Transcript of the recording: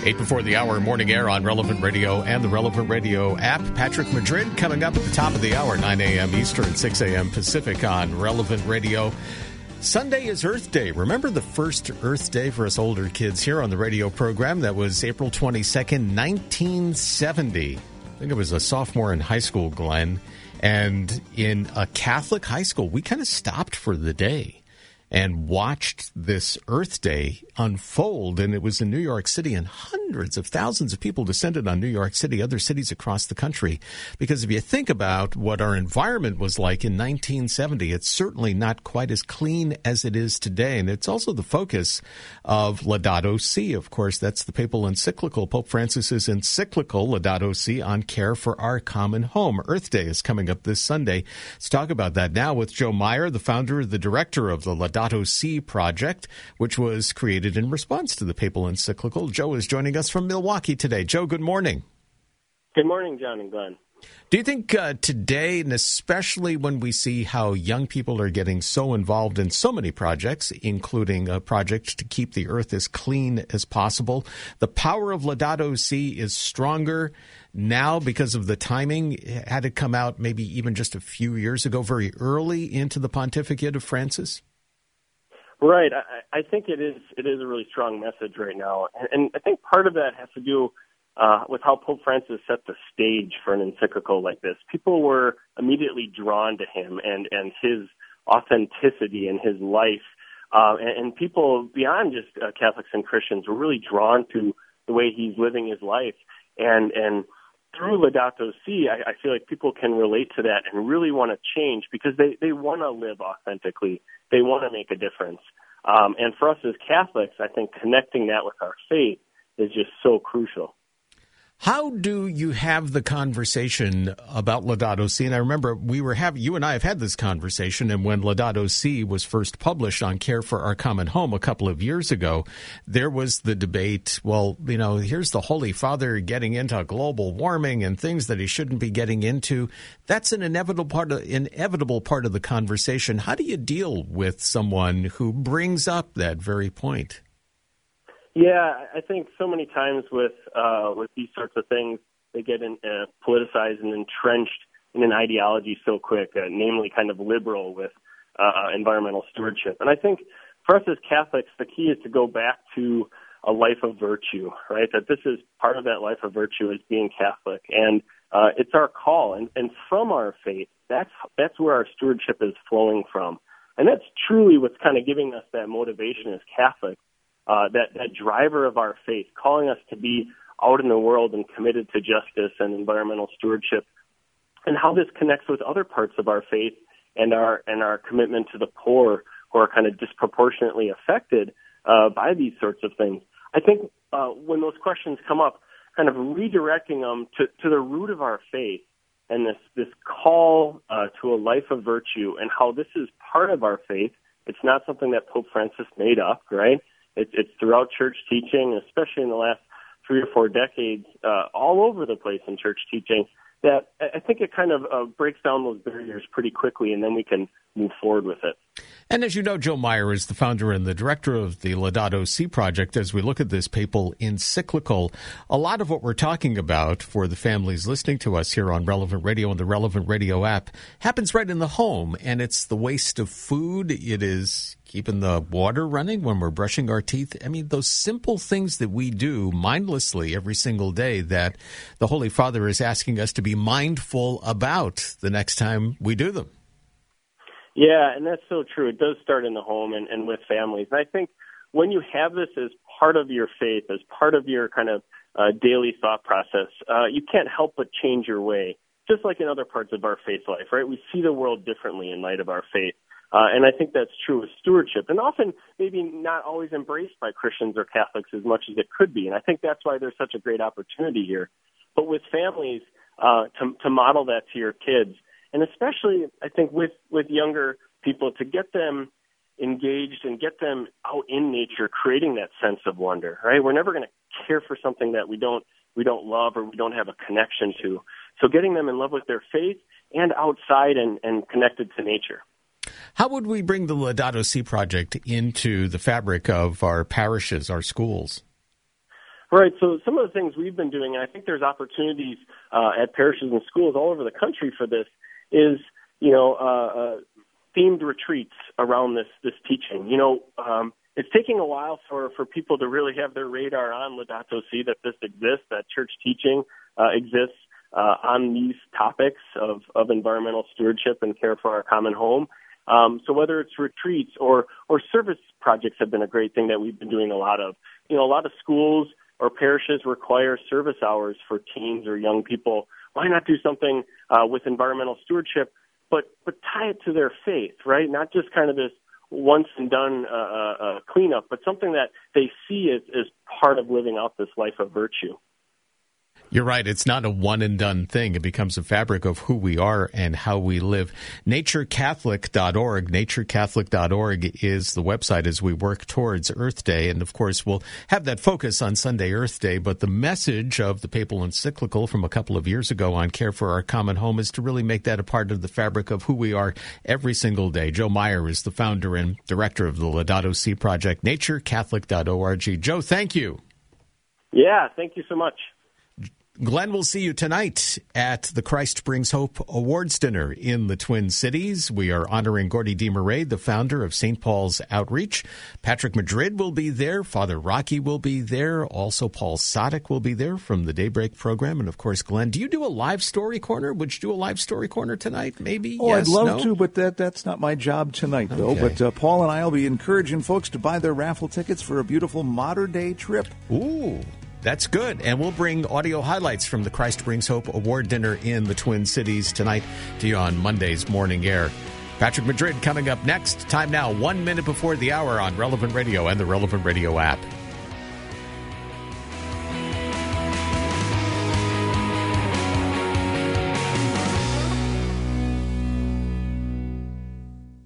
8 before the hour, morning air on Relevant Radio and the Relevant Radio app. Patrick Madrid coming up at the top of the hour, 9 a.m. Eastern, 6 a.m. Pacific on Relevant Radio. Sunday is Earth Day. Remember the first Earth Day for us older kids here on the radio program? That was April 22nd, 1970. I think I was a sophomore in high school, Glenn. And in a Catholic high school, we kind of stopped for the day and watched this Earth Day unfold. And it was in New York City, and hundreds of thousands of people descended on New York City, other cities across the country. Because if you think about what our environment was like in 1970, it's certainly not quite as clean as it is today. And it's also the focus of Laudato Si. Of course, that's the papal encyclical, Pope Francis's encyclical, Laudato Si, on care for our common home. Earth Day is coming up this Sunday. Let's talk about that now with Joe Meyer, the founder, the director of the Laudato Si project, which was created in response to the papal encyclical. Joe is joining us from Milwaukee today. Joe, good morning. Good morning, John and Glenn. Do you think today, and especially when we see how young people are getting so involved in so many projects, including a project to keep the earth as clean as possible, the power of Laudato Si is stronger now because of the timing? Had it come out maybe even just a few years ago, very early into the pontificate of Francis? Right. I think it is a really strong message right now. And I think part of that has to do with how Pope Francis set the stage for an encyclical like this. People were immediately drawn to him and his authenticity and his life. And people beyond just Catholics and Christians were really drawn to the way he's living his life. And through Laudato Si, I feel like people can relate to that and really want to change because they want to live authentically. They want to make a difference. And for us as Catholics, I think connecting that with our faith is just so crucial. How do you have the conversation about Laudato Si? And I remember you and I have had this conversation, and when Laudato Si was first published on Care for Our Common Home a couple of years ago, there was the debate, well, here's the Holy Father getting into global warming and things that he shouldn't be getting into. That's an inevitable part of the conversation. How do you deal with someone who brings up that very point? Yeah, I think so many times with these sorts of things, they get politicized and entrenched in an ideology so quick, namely kind of liberal with environmental stewardship. And I think for us as Catholics, the key is to go back to a life of virtue, right? That this is part of that life of virtue is being Catholic. And it's our call. And from our faith, that's where our stewardship is flowing from. And that's truly what's kind of giving us that motivation as Catholics. That driver of our faith, calling us to be out in the world and committed to justice and environmental stewardship, and how this connects with other parts of our faith and our commitment to the poor who are kind of disproportionately affected by these sorts of things. I think when those questions come up, kind of redirecting them to the root of our faith and this call to a life of virtue and how this is part of our faith. It's not something that Pope Francis made up, right? It's throughout church teaching, especially in the last 3 or 4 decades, all over the place in church teaching, that I think it kind of breaks down those barriers pretty quickly, and then we can move forward with it. And as you know, Joe Meyer is the founder and the director of the Laudato Si project. As we look at this papal encyclical, a lot of what we're talking about for the families listening to us here on Relevant Radio and the Relevant Radio app happens right in the home. And it's the waste of food. It is keeping the water running when we're brushing our teeth. I mean, those simple things that we do mindlessly every single day that the Holy Father is asking us to be mindful about the next time we do them. Yeah, and that's so true. It does start in the home and with families. And I think when you have this as part of your faith, as part of your kind of daily thought process, you can't help but change your way, just like in other parts of our faith life, right? We see the world differently in light of our faith. And I think that's true with stewardship, and often maybe not always embraced by Christians or Catholics as much as it could be. And I think that's why there's such a great opportunity here. But with families, to model that to your kids, and especially, I think, with younger people, to get them engaged and get them out in nature, creating that sense of wonder, right? We're never going to care for something that we don't love or we don't have a connection to. So getting them in love with their faith and outside and connected to nature. How would we bring the Laudato Si project into the fabric of our parishes, our schools? Right. So some of the things we've been doing, and I think there's opportunities at parishes and schools all over the country for this, is, themed retreats around this teaching. It's taking a while for people to really have their radar on Laudato Si, that this exists, that church teaching exists on these topics of environmental stewardship and care for our common home. So whether it's retreats or service projects have been a great thing that we've been doing a lot of. A lot of schools or parishes require service hours for teens or young people. Why not do something with environmental stewardship, but tie it to their faith, right? Not just kind of this once and done cleanup, but something that they see as part of living out this life of virtue. You're right. It's not a one-and-done thing. It becomes a fabric of who we are and how we live. NatureCatholic.org. NatureCatholic.org is the website as we work towards Earth Day. And, of course, we'll have that focus on Sunday Earth Day. But the message of the papal encyclical from a couple of years ago on care for our common home is to really make that a part of the fabric of who we are every single day. Joe Meyer is the founder and director of the Laudato Si Project, NatureCatholic.org. Joe, thank you. Yeah, thank you so much. Glenn, we'll see you tonight at the Christ Brings Hope Awards Dinner in the Twin Cities. We are honoring Gordy DeMarais, the founder of St. Paul's Outreach. Patrick Madrid will be there. Father Rocky will be there. Also, Paul Sadek will be there from the Daybreak program. And, of course, Glenn, do you do a live story corner? Would you do a live story corner tonight? Maybe? Oh, yes, I'd love no? to, but that's not my job tonight, though. Okay. But Paul and I will be encouraging folks to buy their raffle tickets for a beautiful modern-day trip. Ooh. That's good. And we'll bring audio highlights from the Christ Brings Hope Award Dinner in the Twin Cities tonight to you on Monday's Morning Air. Patrick Madrid coming up next. Time now, 1 minute before the hour on Relevant Radio and the Relevant Radio app.